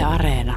Areena.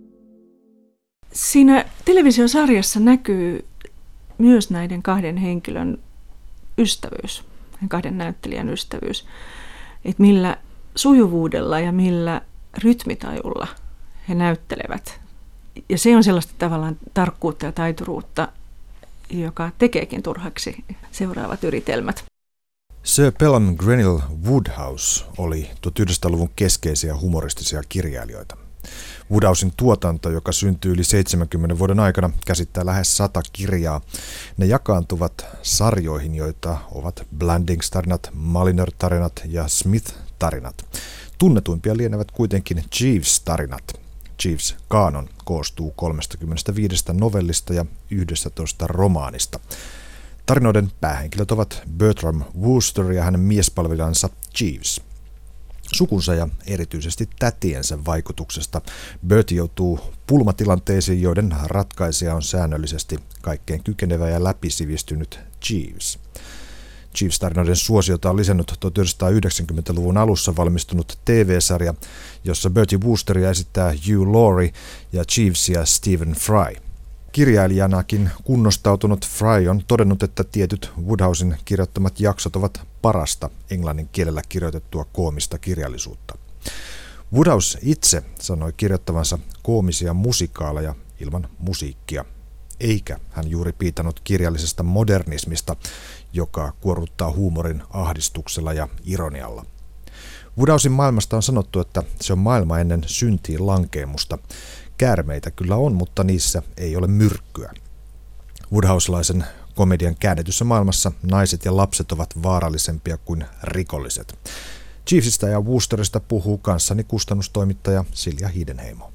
Siinä televisiosarjassa näkyy myös näiden kahden henkilön ystävyys, kahden näyttelijän ystävyys, että millä sujuvuudella ja millä rytmitajulla he näyttelevät. Ja se on sellaista tavallaan tarkkuutta ja taituruutta, joka tekeekin turhaksi seuraavat yritelmät. Sir Pelham Grenville Wodehouse oli 1900-luvun keskeisiä humoristisia kirjailijoita. Wodehousen tuotanto, joka syntyi yli 70 vuoden aikana, käsittää lähes 100 kirjaa. Ne jakaantuvat sarjoihin, joita ovat Blandings-tarinat, Mulliner-tarinat ja Smith-tarinat. Tunnetuimpia lienevät kuitenkin Jeeves-tarinat. Jeeves-kaanon koostuu 35 novellista ja 11 romaanista. Tarinoiden päähenkilöt ovat Bertram Wooster ja hänen miespalvelijansa Jeeves. Sukunsa ja erityisesti tätiensä vaikutuksesta Bertie joutuu pulmatilanteisiin, joiden ratkaisija on säännöllisesti kaikkein kykenevä ja läpisivistynyt Jeeves. Jeeves-tarinoiden suosiota on lisännyt 1990-luvun alussa valmistunut TV-sarja, jossa Bertie Woosteria esittää Hugh Laurie ja Jeevesia Stephen Fry. Kirjailijanakin kunnostautunut Fry on todennut, että tietyt Wodehousen kirjoittamat jaksot ovat parasta englannin kielellä kirjoitettua koomista kirjallisuutta. Wodehouse itse sanoi kirjoittavansa koomisia musikaaleja ilman musiikkia, eikä hän juuri piitannut kirjallisesta modernismista, joka kuorruttaa huumorin ahdistuksella ja ironialla. Wodehousen maailmasta on sanottu, että se on maailma ennen syntiin lankeemusta. Käärmeitä kyllä on, mutta niissä ei ole myrkkyä. Wodehouselaisen komedian käännetyssä maailmassa naiset ja lapset ovat vaarallisempia kuin rikolliset. Jeevesistä ja Woosterista puhuu kanssani kustannustoimittaja Silja Hiidenheimo.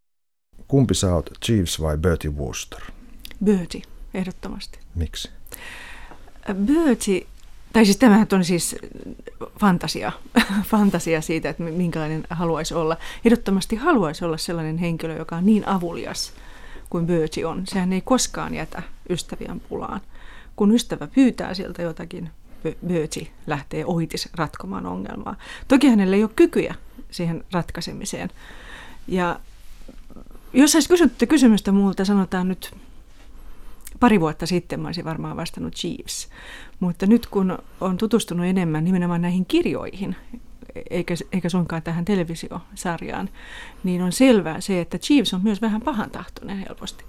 Kumpi sä oot, Jeeves vai Bertie Wooster? Bertie, ehdottomasti. Miksi? Bertie, tai siis tämähän on siis fantasia siitä, että minkälainen haluaisi olla. Ehdottomasti haluaisi olla sellainen henkilö, joka on niin avulias kuin Bertie on. Sehän ei koskaan jätä ystäviään pulaan. Kun ystävä pyytää sieltä jotakin, Bertie lähtee ohitis ratkomaan ongelmaa. Toki hänellä ei ole kykyjä siihen ratkaisemiseen. Ja jos olisi kysytty kysymystä multa, sanotaan nyt pari vuotta sitten, mä olisin varmaan vastannut Jeeves. Mutta nyt kun on tutustunut enemmän nimenomaan näihin kirjoihin, eikä suinkaan tähän televisiosarjaan, niin on selvää se, että Jeeves on myös vähän pahantahtoinen helposti.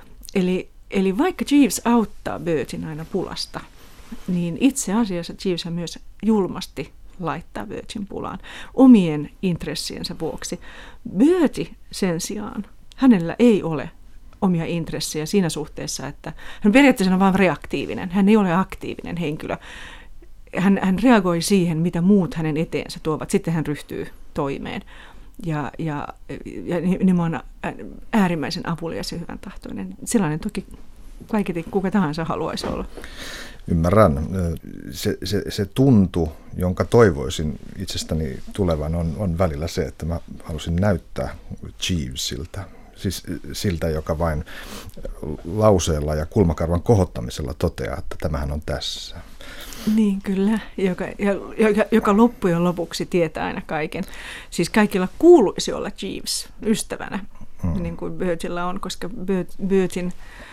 Eli vaikka Jeeves auttaa Bertien aina pulasta, niin itse asiassa Jeeves myös julmasti laittaa Bertien pulaan omien intressiensä vuoksi. Bertie sen sijaan, hänellä ei ole omia intressejä siinä suhteessa, että hän periaatteessa on vain reaktiivinen. Hän ei ole aktiivinen henkilö. Hän reagoi siihen, mitä muut hänen eteensä tuovat. Sitten hän ryhtyy toimeen. Ja nimenomaan äärimmäisen avulias ja hyvän tahtoinen. Sellainen toki kaiketi kuka tahansa haluaisi olla. Ymmärrän. Se tuntu, jonka toivoisin itsestäni tulevan, on välillä se, että mä halusin näyttää Jeevesiltä. Siis siltä, joka vain lauseella ja kulmakarvan kohottamisella toteaa, että tämähän on tässä. Niin kyllä, joka loppujen lopuksi tietää aina kaiken. Siis kaikilla kuuluisi olla Jeeves ystävänä, niin kuin Bertiellä on, koska Bertien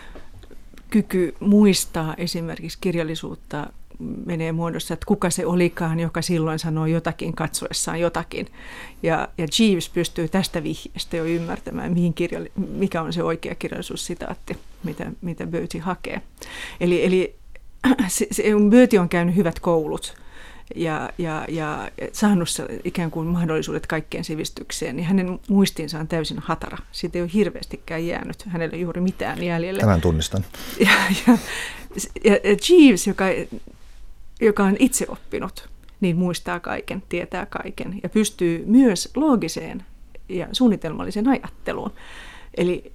kyky muistaa esimerkiksi kirjallisuutta menee muodossa, että kuka se olikaan, joka silloin sanoi jotakin katsoessaan jotakin. Ja Jeeves pystyy tästä vihjeestä jo ymmärtämään, mikä on se oikea kirjallisuussitaatti, mitä Bertie hakee. Eli Bertie on käynyt hyvät koulut ja saanut ikään kuin mahdollisuudet kaikkeen sivistykseen, niin hänen muistinsa on täysin hatara. Siitä ei ole hirveästikään jäänyt hänelle juuri mitään jäljelle. Tämän tunnistan. Ja Jeeves, joka on itse oppinut, niin muistaa kaiken, tietää kaiken ja pystyy myös loogiseen ja suunnitelmalliseen ajatteluun. Eli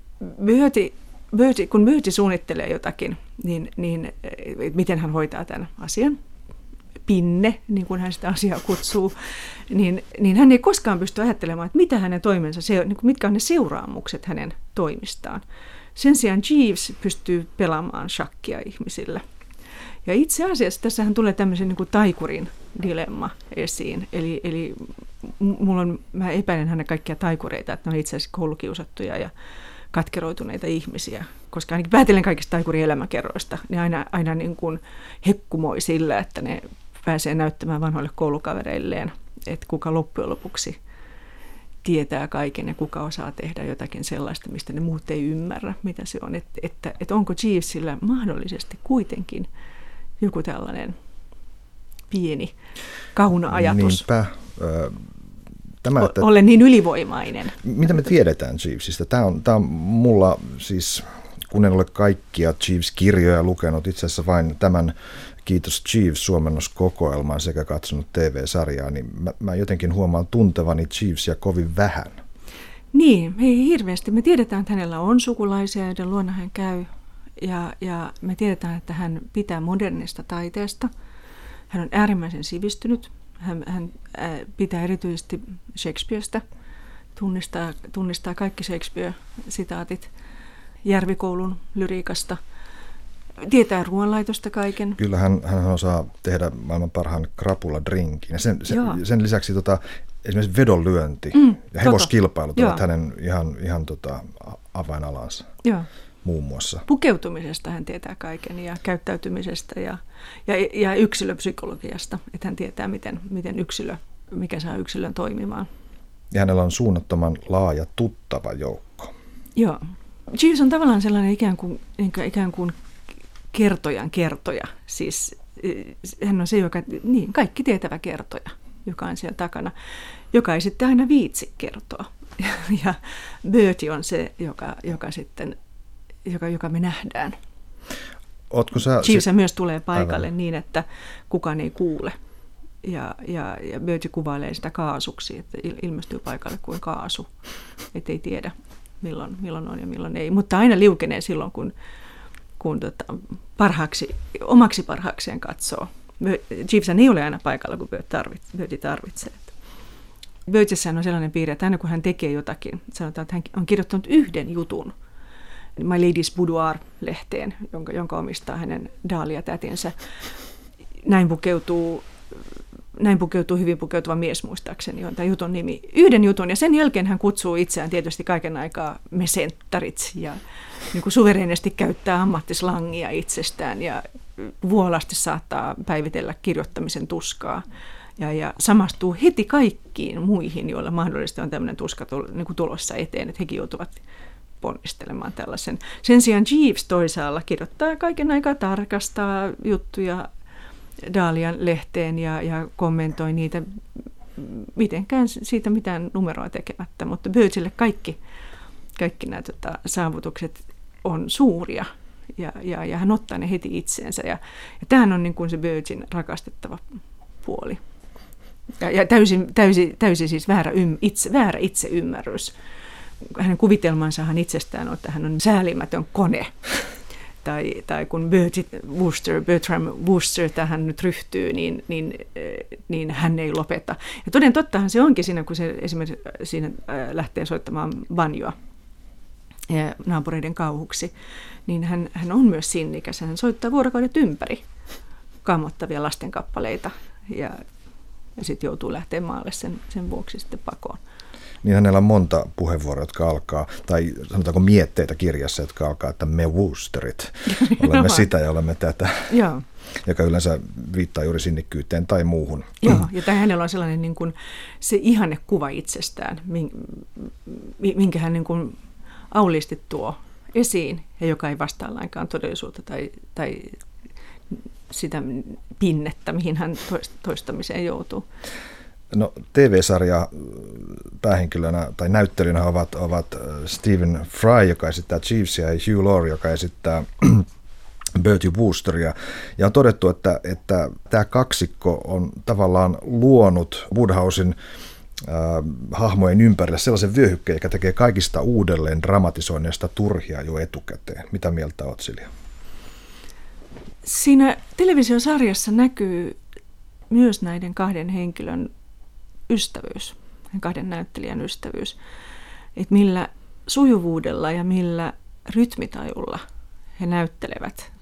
kun Bertie suunnittelee jotakin, niin miten hän hoitaa tämän asian, pinne, niin kuin hän sitä asiaa kutsuu, niin hän ei koskaan pysty ajattelemaan, että mitä hänen toimensa, mitkä on ne seuraamukset hänen toimistaan. Sen sijaan Jeeves pystyy pelaamaan shakkia ihmisillä. Ja itse asiassa tässähän tulee tämmöisen niin kuin taikurin dilemma esiin. Eli mä epäilen hänen kaikkia taikureita, että ne on itse asiassa koulukiusattuja ja katkeroituneita ihmisiä. Koska ainakin päätellen kaikista taikurin elämäkerroista, ne aina niin kuin hekkumoi sillä, että ne pääsee näyttämään vanhoille koulukavereilleen, että kuka loppujen lopuksi tietää kaiken ja kuka osaa tehdä jotakin sellaista, mistä ne muut ei ymmärrä, mitä se on. Että onko Jeevesillä mahdollisesti kuitenkin joku tällainen pieni kauna-ajatus. Niinpä. Olen niin ylivoimainen. Mitä me tiedetään Jeevesistä? Tämä on mulla siis, kun en ole kaikkia Jeeves-kirjoja lukenut, itse asiassa vain tämän Kiitos Jeeves-suomennoskokoelman sekä katsonut TV-sarjaa, niin mä jotenkin huomaan tuntevani Jeevesia kovin vähän. Niin, ei hirveästi. Me tiedetään, että hänellä on sukulaisia, joiden luona hän käy. Ja me tiedetään, että hän pitää modernista taiteesta. Hän on äärimmäisen sivistynyt. Hän pitää erityisesti Shakespearestä. Tunnistaa kaikki Shakespeare-sitaatit Järvikoulun lyriikasta. Tietää ruoanlaitosta kaiken. Kyllä hän osaa tehdä maailman parhaan krapuladrinkin. Sen lisäksi esimerkiksi vedonlyönti ja hevoskilpailut ovat hänen ihan avainalansa. Joo. Muun muassa. Pukeutumisesta hän tietää kaiken ja käyttäytymisestä ja yksilöpsykologiasta, että hän tietää, mikä saa yksilön toimimaan. Ja hänellä on suunnattoman laaja tuttava joukko. Joo. Jeeves on tavallaan sellainen ikään kuin kertojan kertoja. Siis hän on se, kaikki tietävä kertoja, joka on siellä takana, joka ei sitten aina viitsi kertoa. Ja Bertie on se, joka me nähdään. Jeeves myös tulee paikalle niin, että kukaan ei kuule. Ja Bertie kuvailee sitä kaasuksi, että ilmestyy paikalle kuin kaasu, ettei tiedä milloin on ja milloin ei. Mutta aina liukenee silloin, kun omaksi parhaakseen katsoo. Jeeves ei ole aina paikalla, kun Bertie tarvitsee. Bertiessähän on sellainen piirre, että aina kun hän tekee jotakin, sanotaan, että hän on kirjoittanut yhden jutun My Lady's Boudoir-lehteen, jonka omistaa hänen Dahlia-tätinsä. Näin pukeutuu hyvin pukeutuva mies, muistaakseni on tämä jutun nimi. Yhden jutun, ja sen jälkeen hän kutsuu itseään tietysti kaiken aikaa mesenttäriksi ja niin kuin suvereenisti käyttää ammattislangia itsestään ja vuolasti saattaa päivitellä kirjoittamisen tuskaa. Ja samastuu heti kaikkiin muihin, joilla mahdollisesti on tämmöinen tuska tulossa eteen, että hekin joutuvat ponnistelemaan tällaisen. Sen sijaan Jeeves toisaalla kirjoittaa kaiken aikaa, tarkastaa juttuja Dahlian lehteen ja kommentoi niitä mitenkään siitä mitään numeroa tekemättä, mutta Bertielle kaikki nämä saavutukset on suuria ja hän ottaa ne heti itseensä ja tämähän on niin kuin se Bertien rakastettava puoli. Ja täysin siis väärä itseymmärrys. Hänen kuvitelmansahan itsestään on, että hän on säälimätön kone. Tai kun Bertram Wooster tähän nyt ryhtyy, niin hän ei lopeta. Ja toden tottahan se onkin siinä, kun se esimerkiksi siinä lähtee soittamaan banjoa naapureiden kauhuksi, niin hän on myös sinnikäs. Hän soittaa vuorokaudet ympäri kammottavia lastenkappaleita ja sitten joutuu lähteä maalle sen vuoksi sitten pakoon. Niin hänellä on monta puheenvuoroa, jotka alkaa, tai sanotaanko mietteitä kirjassa, jotka alkaa, että me Woosterit olemme sitä ja olemme tätä, joka yleensä viittaa juuri sinnikkyyteen tai muuhun. Joo, ja hänellä on sellainen niin kuin se ihannekuva itsestään, minkä hän niin kuin auliisti tuo esiin, ja joka ei vastaa lainkaan todellisuutta tai sitä pinnettä, mihin hän toistamiseen joutuu. No, TV-sarja päähenkilönä tai näyttelijänä ovat Stephen Fry, joka esittää Jeevesia, ja Hugh Laurie, joka esittää Bertie Woosteria. Ja on todettu, että tämä kaksikko on tavallaan luonut Woodhousen hahmojen ympärille sellaisen vyöhykkeen, joka tekee kaikista uudelleen dramatisoinneista turhia jo etukäteen. Mitä mieltä olet, Silja? Siinä televisiosarjassa näkyy myös näiden kahden henkilön ystävyys, kahden näyttelijän ystävyys, että millä sujuvuudella ja millä rytmitajulla he näyttelevät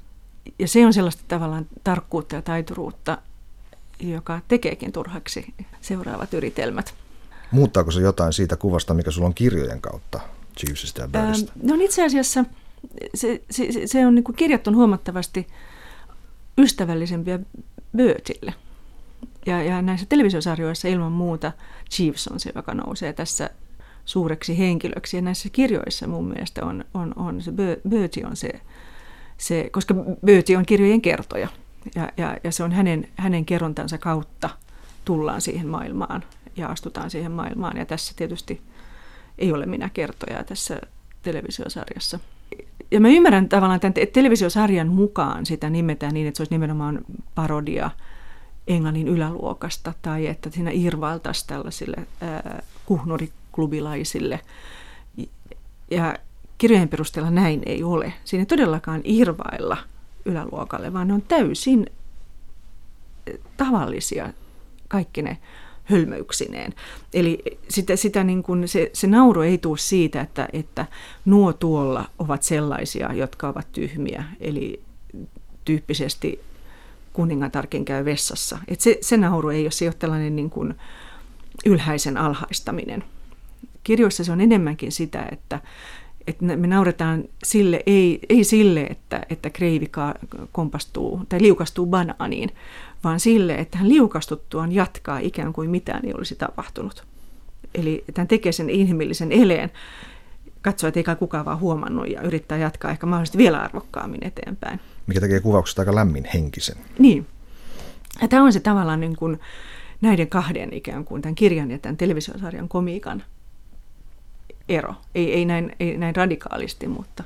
Ja se on sellaista tavallaan tarkkuutta ja taituruutta, joka tekeekin turhaksi seuraavat yritelmät. Muuttaako se jotain siitä kuvasta, mikä sulla on kirjojen kautta Jeevesistä ja Birdistä? No itse asiassa se on niin kuin kirjat on huomattavasti ystävällisempiä Birdille. Ja näissä televisiosarjoissa ilman muuta Jeeves on se, joka nousee tässä suureksi henkilöksi. Ja näissä kirjoissa mun mielestä on se Bertie on se, koska Bertie on kirjojen kertoja. Ja se on hänen kerrontansa kautta tullaan siihen maailmaan ja astutaan siihen maailmaan. Ja tässä tietysti ei ole minä kertoja tässä televisiosarjassa. Ja mä ymmärrän tavallaan tämän televisiosarjan mukaan sitä nimetään niin, että se olisi nimenomaan parodia Englannin yläluokasta tai että siinä irvailtaisiin tällaisille kuhnuriklubilaisille. Ja kirjojen perusteella näin ei ole. Siinä ei todellakaan irvailla yläluokalle, vaan ne on täysin tavallisia kaikki ne hölmöyksineen. Eli sitä niin kuin se nauru ei tule siitä, että nuo tuolla ovat sellaisia, jotka ovat tyhmiä, eli tyyppisesti kuningatarkin käy vessassa. Et se nauru ei ole, se ei ole tällainen niin kuin ylhäisen alhaistaminen. Kirjoissa se on enemmänkin sitä, että me nauretaan sille, ei sille, että kreivi kompastuu tai liukastuu banaaniin, vaan sille, että hän liukastuttuaan jatkaa ikään kuin mitään ei olisi tapahtunut. Eli että hän tekee sen inhimillisen eleen, katsoo, että ei kai kukaan vaan huomannut ja yrittää jatkaa ehkä mahdollisesti vielä arvokkaammin eteenpäin. Mikä tekee kuvauksesta aika lämmin henkisen. Niin. Ja tämä on se tavallaan niin kuin näiden kahden ikään kuin tämän kirjan ja tämän televisiosarjan komiikan ero. Ei näin radikaalisti, mutta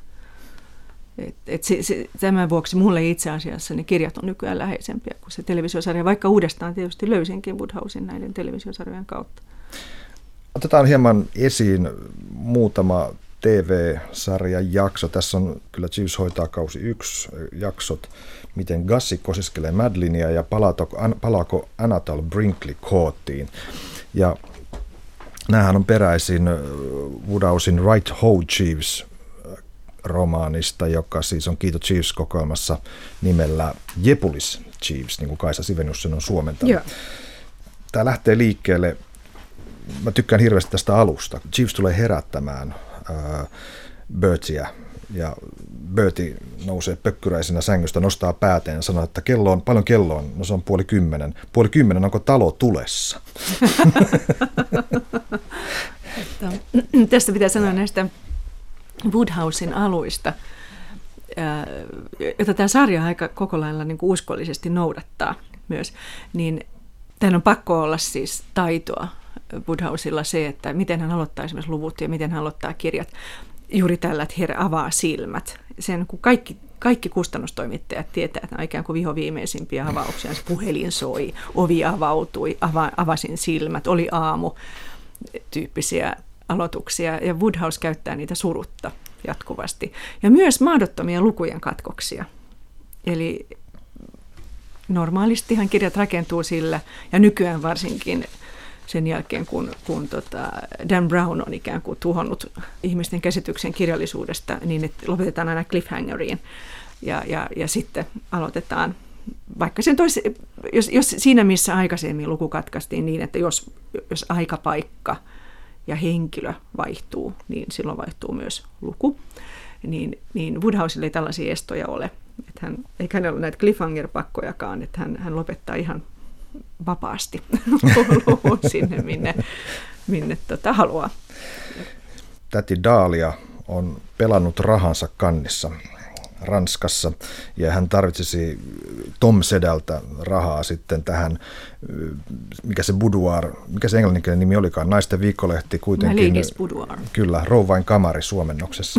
tämän vuoksi mulle itse asiassa ne kirjat on nykyään läheisempiä kuin se televisiosarja, vaikka uudestaan tietysti löysinkin Woodhousen näiden televisiosarjojen kautta. Otetaan hieman esiin muutama TV-sarjan jakso. Tässä on kyllä Jeeves hoitaa kausi 1 jaksot, miten Gussie kosiskelee Madelinia ja palaako Anatole Brinkley koottiin. Ja nämähän on peräisin Woodhousen Right Ho Jeeves romaanista, joka siis on Kiito Jeeves-kokoelmassa nimellä Jepulis Jeeves, niin kuin Kaisa Sivenius sen on suomentanut. Yeah. Tämä lähtee liikkeelle, mä tykkään hirveästi tästä alusta. Jeeves tulee herättämään Bertiä ja Bertie nousee pökkyräisenä sängystä, nostaa pääteen ja sanoo, että paljon kello on? No se on 9:30. 9:30, onko talo tulessa? Tästä pitää sanoa näistä Woodhousen aluista, jota tämä sarja aika koko lailla niin kuin uskollisesti noudattaa myös, niin tämän on pakko olla siis taitoa Woodhousella se, että miten hän aloittaa esimerkiksi luvut ja miten hän aloittaa kirjat juuri tällä, että he avaa silmät. Sen, kun kaikki kustannustoimittajat tietää, että nämä on ikään kuin vihoviimeisimpiä avauksia. Se puhelin soi, ovi avautui, avasin silmät, oli aamu, tyyppisiä aloituksia. Ja Woodhouse käyttää niitä surutta jatkuvasti. Ja myös mahdottomia lukujen katkoksia. Eli normaalistihan kirjat rakentuu sillä, ja nykyään varsinkin sen jälkeen, kun Dan Brown on ikään kuin tuhonnut ihmisten käsityksen kirjallisuudesta, niin että lopetetaan aina cliffhangeriin ja sitten aloitetaan, vaikka sen jos siinä missä aikaisemmin luku katkaistiin niin, että jos aikapaikka ja henkilö vaihtuu, niin silloin vaihtuu myös luku, niin Woodhousella ei tällaisia estoja ole. Eikä hänellä ole näitä cliffhanger-pakkojakaan, että hän lopettaa ihan vapaasti sinne, minne haluaa. Täti Dahlia on pelannut rahansa kannissa Ranskassa ja hän tarvitsisi Tom Sedältä rahaa sitten tähän, mikä se englanninkielinen nimi olikaan, Naisten viikkolehti kuitenkin. Kyllä, Rouvain kamari suomennoksessa.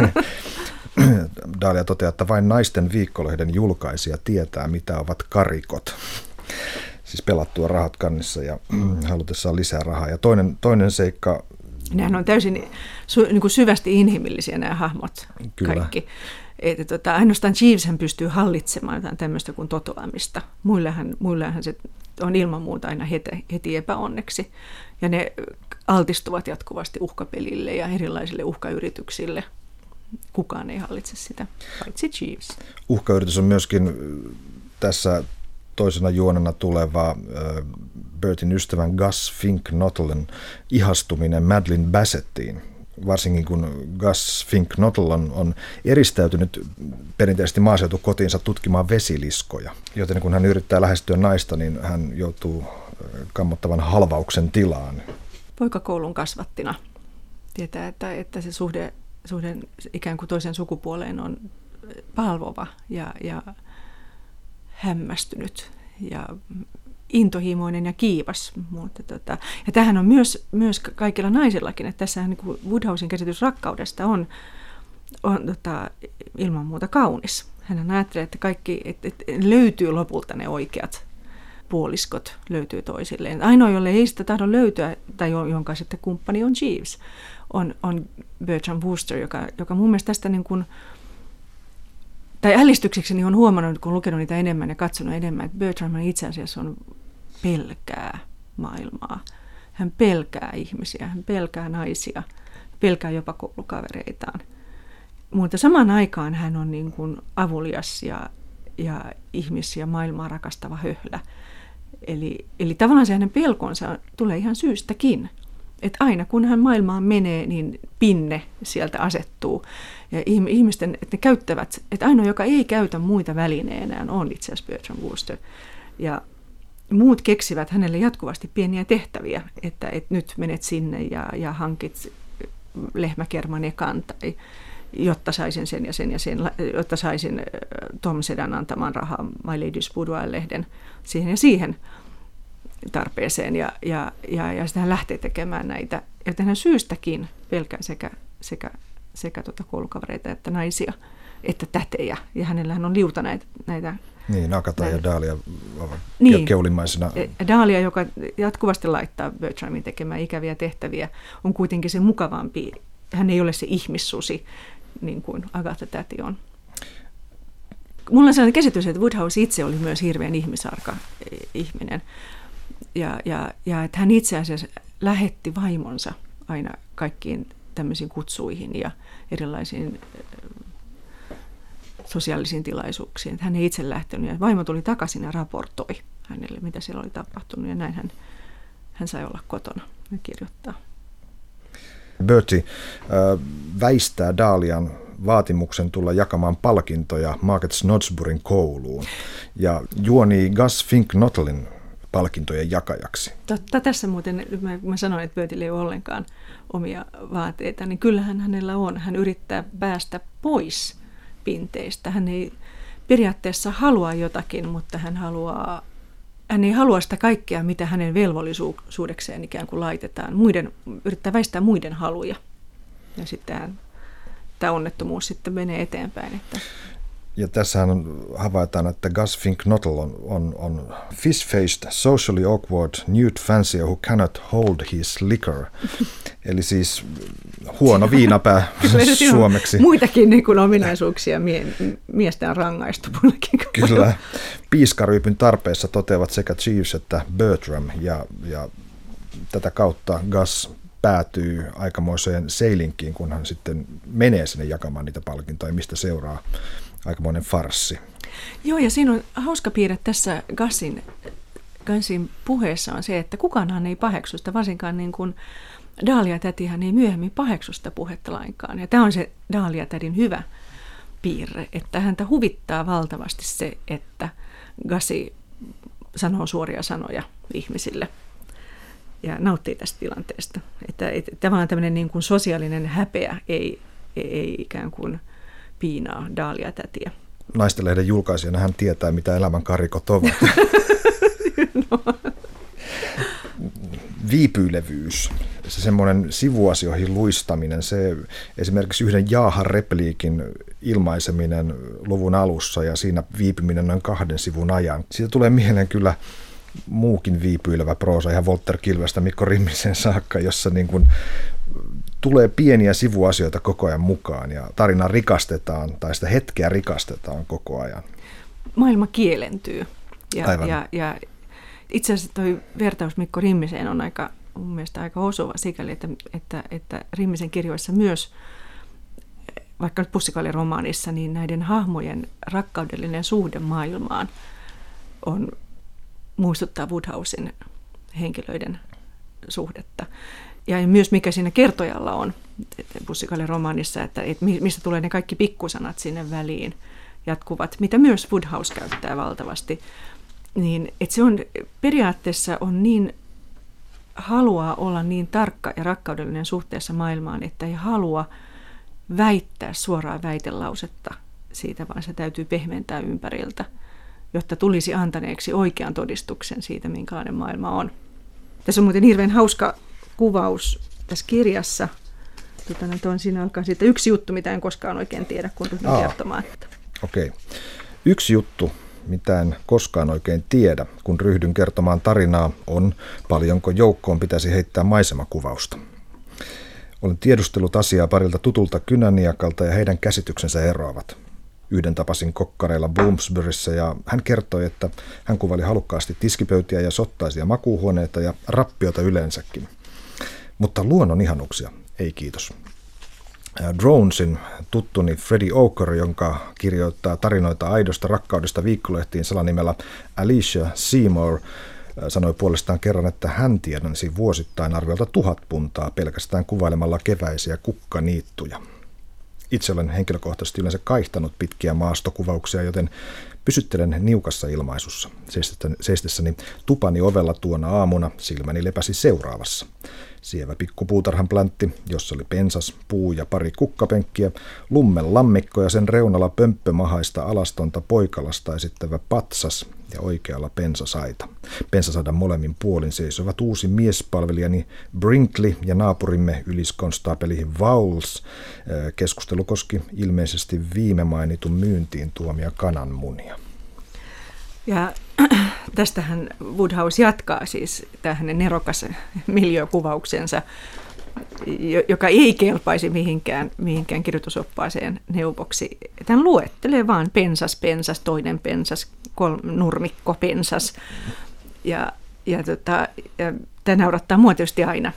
Dahlia toteaa, että vain Naisten viikkolehden julkaisija tietää, mitä ovat karikot. Siis pelattua rahat kannissa ja halutessaan lisää rahaa. Ja toinen seikka. Nehän on täysin niin kuin syvästi inhimillisiä nämä hahmot kaikki. Että ainoastaan Jeeves hän pystyy hallitsemaan jotain tämmöistä kuin totoamista. Muillehan se on ilman muuta aina heti epäonneksi. Ja ne altistuvat jatkuvasti uhkapelille ja erilaisille uhkayrityksille. kukaan ei hallitse sitä, paitsi Jeeves. Uhkayritys on myöskin tässä toisena juonena tuleva Bertin ystävän Gus Fink Nuttallin ihastuminen Madeline Bassettiin. Varsinkin kun Gus Fink Nuttall on eristäytynyt perinteisesti maaseutukotiinsa tutkimaan vesiliskoja. Joten kun hän yrittää lähestyä naista, niin hän joutuu kammottavan halvauksen tilaan. Poikakoulun kasvattina tietää, että se suhde ikään kuin toisen sukupuoleen on palvova ja hämmästynyt ja intohimoinen ja kiivas. Ja tämähän on myös kaikilla naisillakin, että tässähän niin Woodhousen käsitys rakkaudesta on ilman muuta kaunis. Hän ajattelee, että kaikki että löytyy lopulta ne oikeat puoliskot löytyy toisilleen. Ainoa, jolle ei sitä tahdo löytyä, tai jonka sitten kumppani on Jeeves, on Bertram Wooster, joka mun mielestä tästä niin kuin, tai älistyksekseni on huomannut, kun lukenut niitä enemmän ja katsonut enemmän, että Bertram itse asiassa pelkää maailmaa. Hän pelkää ihmisiä, hän pelkää naisia, pelkää jopa koulukavereitaan. Mutta samaan aikaan hän on niin kuin avulias ja ihmisiä maailmaa rakastava höhlä. Eli tavallaan se hänen pelkonsa tulee ihan syystäkin. Että aina kun hän maailmaan menee, niin pinne sieltä asettuu. Ja ihmisten, että ne käyttävät, että ainoa, joka ei käytä muita välineenään, on itse asiassa Bertram Wooster. Ja muut keksivät hänelle jatkuvasti pieniä tehtäviä, että nyt menet sinne ja hankit lehmäkerman ekan, tai jotta saisin sen ja sen ja sen, jotta saisin Tom Sedan antaman rahaa My Lady's Boudoir-lehden siihen ja siihen tarpeeseen. Ja sitten hän lähtee tekemään näitä. Ja hän syystäkin pelkää sekä koulukavereita että naisia, että tätejä. Ja hänellähän on liuta näitä. Niin, Agatha ja Dahlia niin, keulimaisena. Dahlia, joka jatkuvasti laittaa Bertramin tekemään ikäviä tehtäviä, on kuitenkin se mukavampi. Hän ei ole se ihmissusi, niin kuin Agatha täti on. Mulla on sellainen käsitys, että Woodhouse itse oli myös hirveän ihmisarka ihminen. Ja että hän itse asiassa lähetti vaimonsa aina kaikkiin tämmöisiin kutsuihin ja erilaisiin sosiaalisiin tilaisuuksiin. Hän ei itse lähtenyt ja vaimo tuli takaisin ja raportoi hänelle, mitä siellä oli tapahtunut, ja näin hän sai olla kotona ja kirjoittaa. Bertie väistää Dahlian vaatimuksen tulla jakamaan palkintoja Margaret Snodsburyn kouluun ja juonii Gus Fink Nuttallin palkintojen jakajaksi. Totta, tässä muuten, mä sanoin, että Bertillä ei ole ollenkaan omia vaateita, niin kyllähän hänellä on. Hän yrittää päästä pois pinteistä. Hän ei periaatteessa halua jotakin, mutta hän ei halua sitä kaikkea, mitä hänen velvollisuudekseen ikään kuin laitetaan. Yrittää väistää muiden haluja. Ja sitten tämä onnettomuus sitten menee eteenpäin. Että ja tässähän havaitaan, että Gus Fink Nuttall on fish-faced, socially awkward, nude fancier who cannot hold his liquor. Eli siis huono viinapää suomeksi. Muitakin niin kuin ominaisuuksia miestä on rangaistu. Kyllä. Piiskaryypyn tarpeessa toteavat sekä Jeeves että Bertram, ja tätä kautta Gus päätyy aikamoiseen seilinkiin, kun hän sitten menee sinne jakamaan niitä palkintoja, mistä seuraa aikamoinen farssi. Joo, ja siinä on hauska piirre tässä Gusin puheessa on se, että kukaanhan ei paheksu sitä, varsinkaan niin kuin Dahlia-tätihän ei myöhemmin paheksu sitä puhetta lainkaan. Ja tämä on se Dahlia-tädin hyvä piirre, että häntä huvittaa valtavasti se, että Gusi sanoo suoria sanoja ihmisille ja nauttii tästä tilanteesta. Että tavallaan tämmöinen niin kuin sosiaalinen häpeä ei ikään kuin piinaa Dahlia-tätiä. Naistenlehden julkaisijana hän tietää, mitä elämän karikot ovat. No. Viipyilevyys, se semmoinen sivuasioihin luistaminen, se esimerkiksi yhden jaaha-repliikin ilmaiseminen luvun alussa ja siinä viipyminen noin 2 sivun ajan. Siitä tulee mieleen kyllä muukin viipyilevä proosa, ihan Walter Kilvestä Mikko Rimmisen saakka, jossa niin kuin tulee pieniä sivuasioita koko ajan mukaan ja tarina rikastetaan tai sitä hetkeä rikastetaan koko ajan. Maailma kielentyy. Ja itse asiassa tuo vertaus Mikko Rimmiseen on mun mielestä aika osuva sikäli, että Rimmisen kirjoissa myös vaikka nyt Pussikalli-romaanissa, niin näiden hahmojen rakkaudellinen suhde maailmaan muistuttaa Woodhousen henkilöiden suhdetta. Ja myös mikä siinä kertojalla on Pussikalli-romaanissa, että mistä tulee ne kaikki pikkusanat sinne väliin jatkuvat, mitä myös Woodhouse käyttää valtavasti. Niin, että se on periaatteessa on niin, haluaa olla niin tarkka ja rakkaudellinen suhteessa maailmaan, että ei halua väittää suoraa väitelausetta siitä, vaan se täytyy pehmentää ympäriltä, jotta tulisi antaneeksi oikean todistuksen siitä, minkälainen maailma on. Tässä on muuten hirveän hauska kuvaus tässä kirjassa. Siinä alkaa siitä yksi juttu, mitä en koskaan oikein tiedä, kun ryhdyn kertomaan. Okei. Yksi juttu, mitä en koskaan oikein tiedä, kun ryhdyn kertomaan tarinaa, on paljonko joukkoon pitäisi heittää maisemakuvausta. Olen tiedustellut asiaa parilta tutulta kynäniakalta ja heidän käsityksensä eroavat. Yhden tapasin kokkareilla Bloomsburyssä ja hän kertoi, että hän kuvaili halukkaasti tiskipöytiä ja sottaisia makuuhuoneita ja rappiota yleensäkin. Mutta luonnon ihanuksia, ei kiitos. Dronesin tuttuni Freddie Oker, jonka kirjoittaa tarinoita aidosta rakkaudesta viikkolehtiin salanimellä Alicia Seymour, sanoi puolestaan kerran, että hän tiedänsi vuosittain arviolta 1000 puntaa pelkästään kuvailemalla keväisiä kukkaniittuja. Itse olen henkilökohtaisesti yleensä kaihtanut pitkiä maastokuvauksia, joten pysyttelen niukassa ilmaisussa. Seistessäni tupani ovella tuona aamuna silmäni lepäsi seuraavassa. Sievä pikkupuutarhan pläntti, jossa oli pensas, puu ja pari kukkapenkkiä, lummen lammikko ja sen reunalla pömppömahaista alastonta poikalasta esittävä patsas ja oikealla pensasaita. Pensasadan molemmin puolin seisovat uusi miespalvelijani Brinkley ja naapurimme yliskonstaapeli Vowles. Keskustelu koski ilmeisesti viime mainitun myyntiin tuomia kananmunia. Ja tästähän Woodhouse jatkaa siis tämä hänen nerokas miljöökuvauksensa, joka ei kelpaisi mihinkään kirjoitusoppaaseen neuvoksi. Hän luettelee vaan pensas, toinen pensas, nurmikko, pensas. Ja tämä naurattaa mua tietysti aina,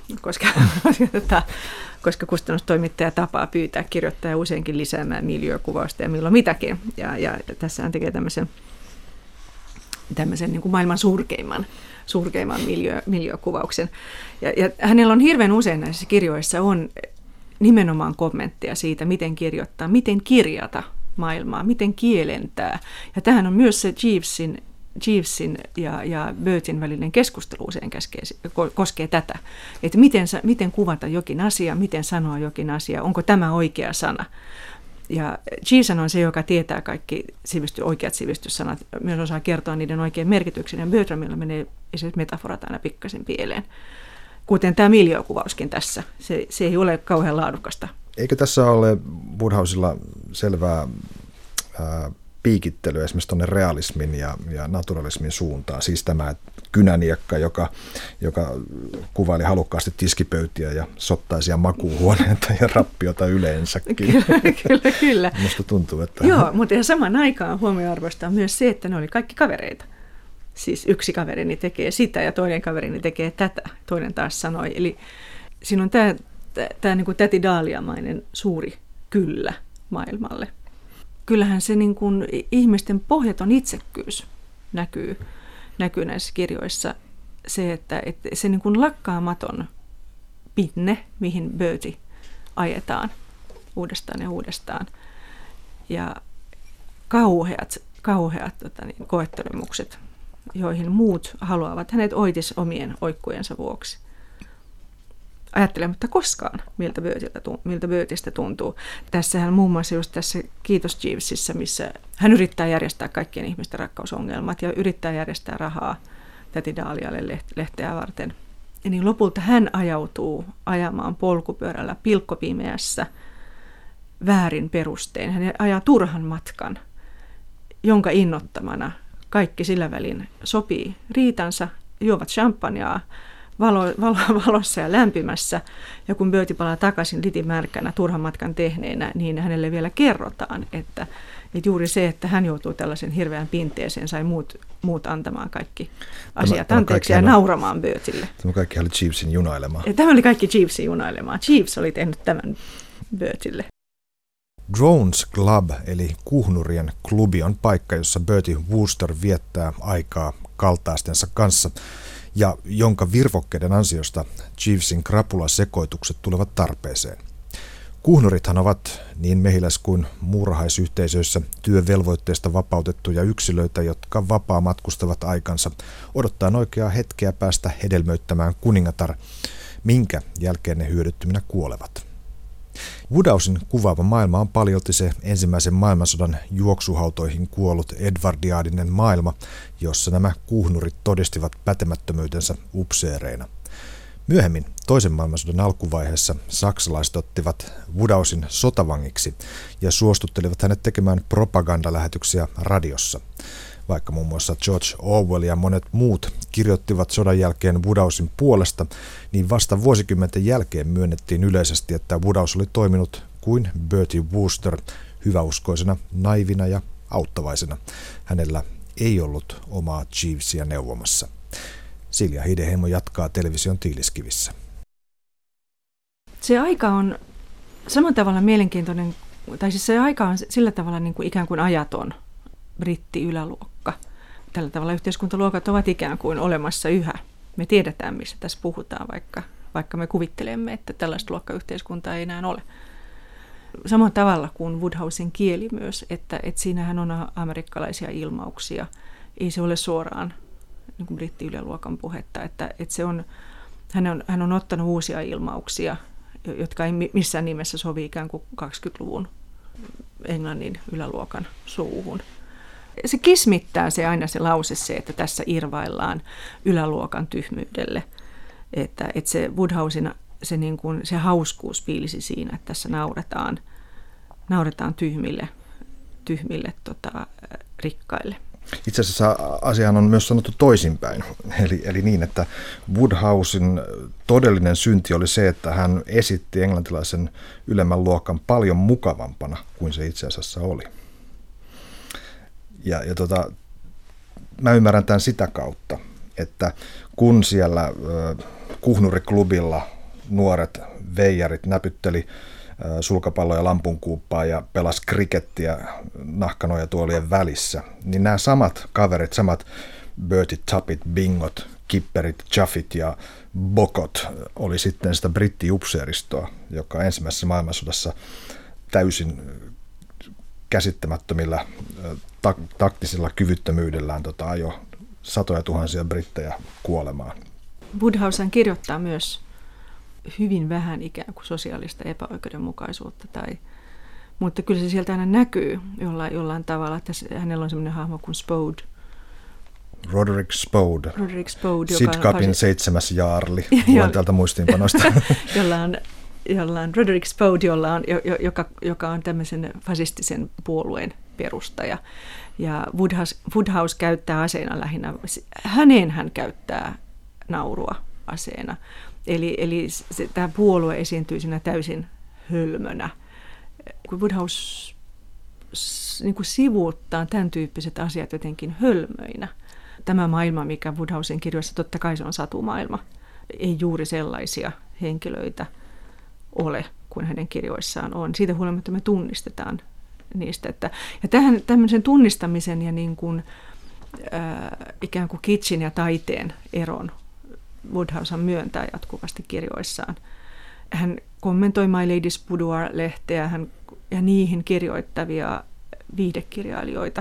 koska kustannustoimittaja tapaa pyytää kirjoittajaa useinkin lisäämään miljöökuvausta ja milloin mitäkin. Ja tässä hän tekee tämmöisen niin kuin maailman surkeimman miljöökuvauksen. Ja hänellä on hirveän usein näissä kirjoissa on nimenomaan kommentteja siitä, miten kirjoittaa, miten kirjata maailmaa, miten kielentää. Ja tämähän on myös se Jeevesin ja Bertin välinen keskustelu usein koskee tätä, että miten kuvata jokin asia, miten sanoa jokin asia, onko tämä oikea sana. Ja Jeeves on se, joka tietää kaikki oikeat sivistyssanat, myös osaa kertoa niiden oikein merkityksen, ja Bertramilla menee esimerkiksi metaforat aina pikkasen pieleen. Kuten tämä miljöökuvauskin tässä, se ei ole kauhean laadukasta. Eikö tässä ole Woodhousella selvää piikittely esimerkiksi tuonne realismin ja naturalismin suuntaan? Siis tämä kynäniekka, joka kuvaili halukkaasti tiskipöytiä ja sottaisia makuuhuoneita ja rappiota yleensäkin. Kyllä. Musta tuntuu, että... Joo, mutta samaan aikaan huomioarvoista on myös se, että ne oli kaikki kavereita. Siis yksi kaverini tekee sitä ja toinen kaverini tekee tätä, toinen taas sanoi. Eli siinä on tämä niin kuin täti Dahlia-mainen suuri kyllä maailmalle. Kyllähän se niin kuin ihmisten pohjaton itsekkyys näkyy näissä kirjoissa. Se, että se niin kuin lakkaamaton pinne, mihin Bertie ajetaan uudestaan ja uudestaan. Ja kauheat koettelemukset, joihin muut haluavat hänet oitis omien oikkujensa vuoksi. Ajattelematta koskaan, miltä Bertistä tuntuu. Tässähän muun muassa just tässä Kiitos Jeevesissä, missä hän yrittää järjestää kaikkien ihmisten rakkausongelmat ja yrittää järjestää rahaa täti Dahlialle lehteä varten. Ja niin lopulta hän ajautuu ajamaan polkupyörällä pilkkopimeässä väärin perustein. Hän ajaa turhan matkan, jonka innoittamana kaikki sillä välin sopii riitansa, juovat champagnea valossa ja lämpimässä, ja kun Bertie palaa takaisin litimärkänä turhan matkan tehneenä, niin hänelle vielä kerrotaan, että juuri se, että hän joutuu tällaisen hirveän pinteeseen, sai muut antamaan kaikki asiat anteeksi ja nauramaan Bertille. Tämä kaikki oli Jeevesin junailemaa. Ja tämä oli kaikki Jeevesin junailemaa. Jeeves oli tehnyt tämän Bertille. Drones Club eli kuhnurien klubi on paikka, jossa Bertie Wooster viettää aikaa kaltaistensa kanssa ja jonka virvokkeiden ansiosta Jeevesin krapulasekoitukset tulevat tarpeeseen. Kuhnurithan ovat niin mehiläis- kuin muurahaisyhteisöissä työvelvoitteesta vapautettuja yksilöitä, jotka vapaa matkustavat aikansa odottaen oikeaa hetkeä päästä hedelmöittämään kuningatar, minkä jälkeen ne hyödyttyminä kuolevat. Woodhousen kuvaava maailma on paljolti se ensimmäisen maailmansodan juoksuhautoihin kuollut edvardiaadinen maailma, jossa nämä kuhnurit todistivat pätemättömyytensä upseereina. Myöhemmin toisen maailmansodan alkuvaiheessa saksalaiset ottivat Woodhousen sotavangiksi ja suostuttelivat hänet tekemään propagandalähetyksiä radiossa. Vaikka muun muassa George Orwell ja monet muut kirjoittivat sodan jälkeen Woodhousen puolesta, niin vasta vuosikymmenten jälkeen myönnettiin yleisesti, että Woodhouse oli toiminut kuin Bertie Wooster hyväuskoisena, naivina ja auttavaisena. Hänellä ei ollut omaa Jeevesia neuvomassa. Silja Hideheimo jatkaa television Tiiliskivissä. Se aika on samalla tavalla mielenkiintoinen, tai siis se aika on sillä tavalla niin kuin ikään kuin ajaton britti-yläluokka. Tällä tavalla yhteiskuntaluokat ovat ikään kuin olemassa yhä. Me tiedetään, missä tässä puhutaan, vaikka me kuvittelemme, että tällaista luokkayhteiskuntaa ei enää ole. Samalla tavalla kuin Woodhousen kieli myös, että siinähän on amerikkalaisia ilmauksia. Ei se ole suoraan niin kuin britti-yläluokan puhetta, että se on, hän on ottanut uusia ilmauksia, jotka ei missään nimessä sovi ikään kuin 20-luvun englannin yläluokan suuhun. Se kismittää se aina se lause se, että tässä irvaillaan yläluokan tyhmyydelle, että se Woodhousen se hauskuus piilisi siinä, että tässä nauretaan tyhmille rikkaille. Itse asiassa asiahan on myös sanottu toisinpäin, eli niin, että Woodhousen todellinen synti oli se, että hän esitti englantilaisen ylemmän luokan paljon mukavampana kuin se itse asiassa oli. Ja mä ymmärrän tämän sitä kautta, että kun siellä kuhnuriklubilla nuoret veijarit näpytteli sulkapalloja lampunkuuppaa ja pelasi krikettiä nahkanojatuolien välissä, niin nämä samat kaverit, samat Bertie Tuppit, Bingot, Kipperit, Jaffit ja Bokot oli sitten sitä brittiupseeristoa, joka ensimmäisessä maailmansodassa täysin käsittämättömillä taktisilla kyvyttömyydellään ajoi satoja tuhansia brittejä kuolemaan. Woodhouse kirjoittaa myös hyvin vähän ikään kuin sosiaalista epäoikeudenmukaisuutta, mutta kyllä se sieltä aina näkyy jollain tavalla. Tässä hänellä on sellainen hahmo kuin Spode. Roderick Spode, Sidcupin 7. jaarli, luen täältä muistiinpanoista. jolla on Roderick Spode, joka on tämmöisen fasistisen puolueen perustaja. Ja Woodhouse käyttää aseena lähinnä, hän käyttää naurua aseena. Eli tämä puolue esiintyy siinä täysin hölmönä. Kun Woodhouse niin kuin sivuuttaa tämän tyyppiset asiat jotenkin hölmöinä. Tämä maailma, mikä Woodhousen kirjoissa, totta kai se on satumaailma. Ei juuri sellaisia henkilöitä ole kuin hänen kirjoissaan on. Siitä huolimatta me tunnistetaan niistä. Ja tämmöisen tunnistamisen ja niin kuin, ikään kuin kitsin ja taiteen eron Woodhouse myöntää jatkuvasti kirjoissaan. Hän kommentoi My Lady's Boudoir-lehteä ja niihin kirjoittavia viihdekirjailijoita.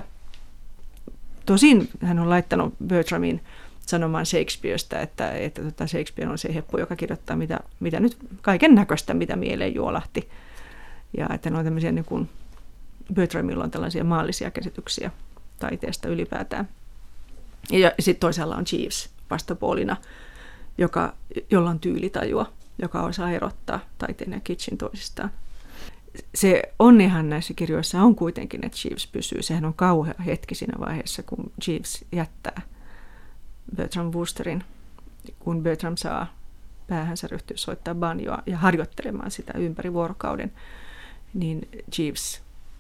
Tosin hän on laittanut Bertramin sanomaan Shakespearestä, että Shakespeare on se heppu, joka kirjoittaa mitä nyt kaiken näköistä, mitä mieleen juolahti. Ja että ne on tämmöisiä, niin kuin Bertramilla on tällaisia maallisia käsityksiä taiteesta ylipäätään. Ja sitten toisella on Jeeves vastapuolina, jolla on tyylitajua, joka osaa erottaa taiteen ja kitsin toisistaan. Se onnihan näissä kirjoissa on kuitenkin, että Jeeves pysyy. Sehän on kauhea hetki siinä vaiheessa, kun Jeeves jättää Bertram Woosterin, kun Bertram saa päähänsä ryhtyä soittaa banjoa ja harjoittelemaan sitä ympäri vuorokauden, niin Jeeves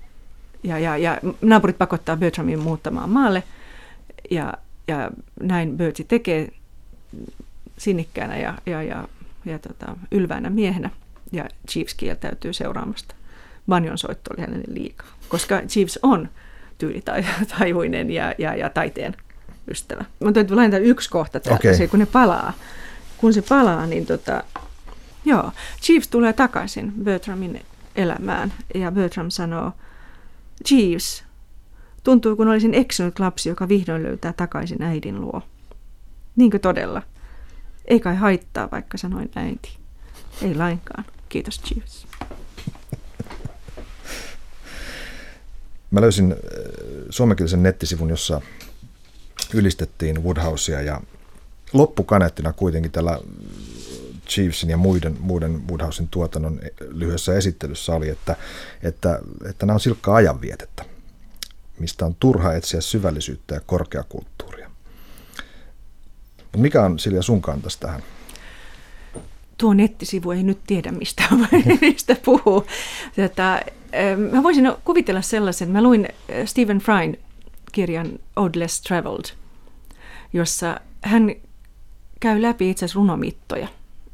ja naapurit pakottaa Bertramin muuttamaan maalle, ja näin Bertie tekee sinnikkäänä ja ylväänä miehenä, ja Jeeves kieltäytyy seuraamasta banjon soitto oli hänelle liikaa, koska Jeeves on tyylitajuinen ja taiteen ystävä. Mä täytyy lainata yksi kohta täältä, se, kun ne palaa. Kun se palaa, niin Jeeves tulee takaisin Bertramin elämään ja Bertram sanoo, Jeeves, tuntuu kun olisin eksynyt lapsi, joka vihdoin löytää takaisin äidin luo. Niinkö todella? Ei kai haittaa, vaikka sanoin äiti. Ei lainkaan. Kiitos, Jeeves. Mä löysin suomenkielisen nettisivun, jossa ylistettiin Woodhousea ja loppukaneettina kuitenkin tällä Jeevesin ja muiden Woodhousen tuotannon lyhyessä esittelyssä oli, että nämä on silkkaa ajanvietettä, mistä on turha etsiä syvällisyyttä ja korkeakulttuuria. Mikä on, Silja, sun kantas tähän? Tuo nettisivu ei nyt tiedä, mistä puhuu. Mä voisin kuvitella sellaisen. Mä luin Stephen Fryn kirjan Ode Less Traveled, jossa hän käy läpi itse asiassa runomittoja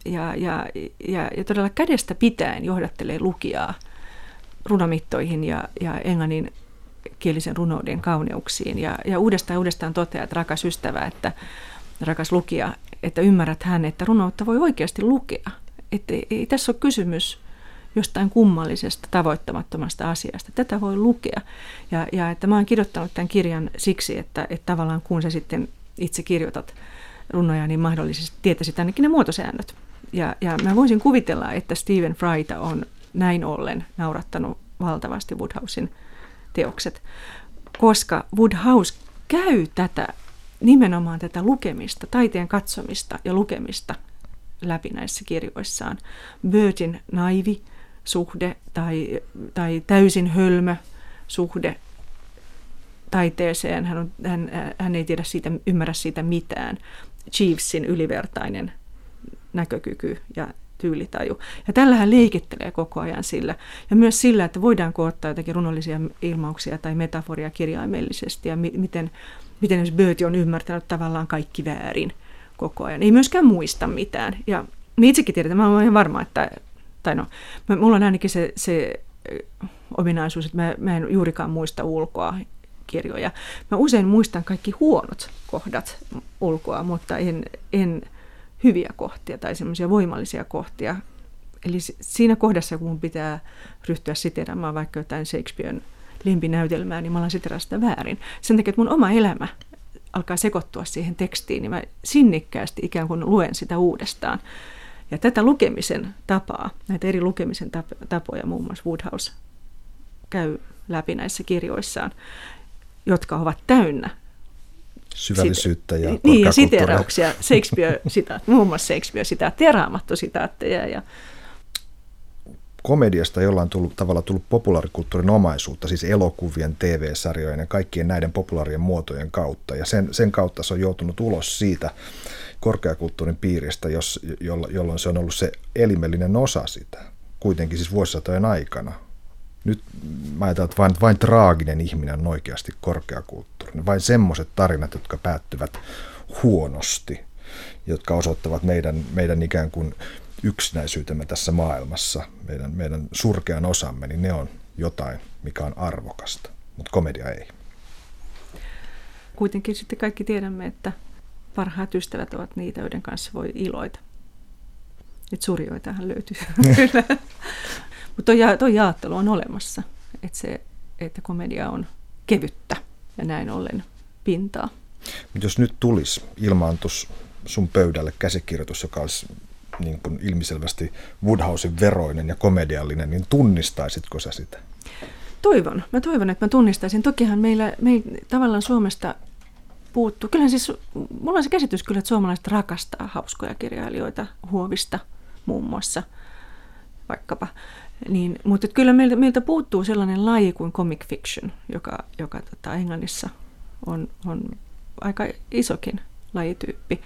ja todella kädestä pitäen johdattelee lukijaa runomittoihin ja englannin kielisen runouden kauneuksiin. Ja uudestaan toteaa, että rakas ystävä, että rakas lukija, että ymmärrät hän, että runoutta voi oikeasti lukea. Että ei tässä ole kysymys jostain kummallisesta, tavoittamattomasta asiasta. Tätä voi lukea. Ja että mä oon kirjoittanut tämän kirjan siksi, että tavallaan kun sä sitten itse kirjoitat runoja, niin mahdollisesti tietäisit ainakin ne muotosäännöt. Ja mä voisin kuvitella, että Stephen Fryta on näin ollen naurattanut valtavasti Woodhousen teokset, koska Woodhouse käy nimenomaan tätä lukemista, taiteen katsomista ja lukemista läpi näissä kirjoissaan. Bertin naivi suhde tai täysin hölmö suhde taiteeseen, hän ei ymmärrä siitä mitään. Jeevesin ylivertainen näkökyky ja tyylitaju. Ja tällä hän leikittelee koko ajan sillä. Ja myös sillä, että voidaanko ottaa jotakin runollisia ilmauksia tai metaforia kirjaimellisesti ja miten jos Bertie on ymmärtänyt tavallaan kaikki väärin koko ajan. Ei myöskään muista mitään. Ja me itsekin tiedetään, mä olen ihan varma, mulla on ainakin se ominaisuus, että mä en juurikaan muista ulkoa kirjoja. Mä usein muistan kaikki huonot kohdat ulkoa, mutta en hyviä kohtia tai semmoisia voimallisia kohtia. Eli siinä kohdassa, kun mun pitää ryhtyä siteeraamaan vaikka jotain Shakespearen lempinäytelmää, niin mä alan siteeraa sitä väärin. Sen takia, että mun oma elämä alkaa sekoittua siihen tekstiin, niin mä sinnikkäästi ikään kuin luen sitä uudestaan. Ja tätä lukemisen tapaa, näitä eri lukemisen tapoja muun muassa Woodhouse käy läpi näissä kirjoissaan, jotka ovat täynnä syvällisyyttä ja niin, ja siteerauksia, muun muassa Shakespeare-sitaatteja ja Raamattu-sitaatteja. Komediasta jollain tavalla tullut populaarikulttuurin omaisuutta, siis elokuvien, TV-sarjojen ja kaikkien näiden populaarien muotojen kautta. Ja sen kautta se on joutunut ulos siitä korkeakulttuurin piiristä, jolloin se on ollut se elimellinen osa sitä, kuitenkin siis vuosisatojen aikana. Nyt mä ajattelen, että vain traaginen ihminen on oikeasti korkeakulttuurinen. Vain semmoiset tarinat, jotka päättyvät huonosti, jotka osoittavat meidän ikään kuin yksinäisyytemme tässä maailmassa, meidän surkean osamme, niin ne on jotain, mikä on arvokasta, mutta komedia ei. Kuitenkin sitten kaikki tiedämme, että parhaat ystävät ovat niitä, joiden kanssa voi iloita. Nyt surjoitahan löytyy kyllä. Mutta tuo jaottelu on olemassa, että komedia on kevyttä ja näin ollen pintaa. Mutta jos nyt ilmaantus sun pöydälle käsikirjoitus, joka olisi niin kuin ilmiselvästi Woodhousen veroinen ja komediallinen, niin tunnistaisitko sä sitä? Mä toivon, että mä tunnistaisin. Tokihan meillä tavallaan Suomesta puuttuu. Kyllähän siis, mulla on se käsitys kyllä, että suomalaiset rakastaa hauskoja kirjailijoita, Huovista muun muassa, vaikkapa. Niin, mutta kyllä meiltä puuttuu sellainen laji kuin comic fiction, joka Englannissa on aika isokin lajityyppi.